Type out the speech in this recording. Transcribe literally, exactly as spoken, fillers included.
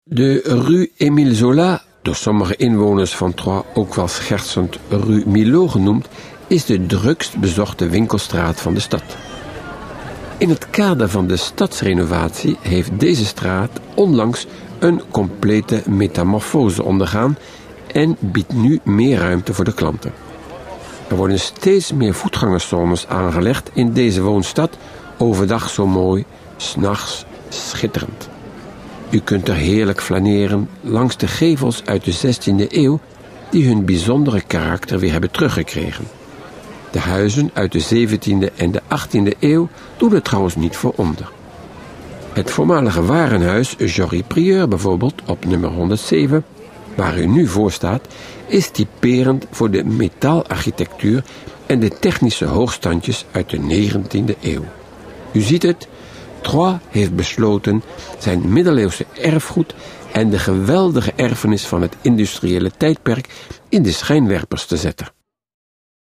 De Rue Émile Zola, door sommige inwoners van Troyes ook wel schertsend Rue Milhaud genoemd, is de drukst bezochte winkelstraat van de stad. In het kader van de stadsrenovatie heeft deze straat onlangs een complete metamorfose ondergaan en biedt nu meer ruimte voor de klanten. Er worden steeds meer voetgangerszones aangelegd in deze woonstad, overdag zo mooi, 's nachts schitterend. U kunt er heerlijk flaneren langs de gevels uit de zestiende eeuw die hun bijzondere karakter weer hebben teruggekregen. De huizen uit de zeventiende en de achttiende eeuw doen er trouwens niet voor onder. Het voormalige warenhuis Jory Prieur bijvoorbeeld op nummer honderdzeven, waar u nu voor staat, is typerend voor de metaalarchitectuur en de technische hoogstandjes uit de negentiende eeuw. U ziet het, Troyes heeft besloten zijn middeleeuwse erfgoed en de geweldige erfenis van het industriële tijdperk in de schijnwerpers te zetten.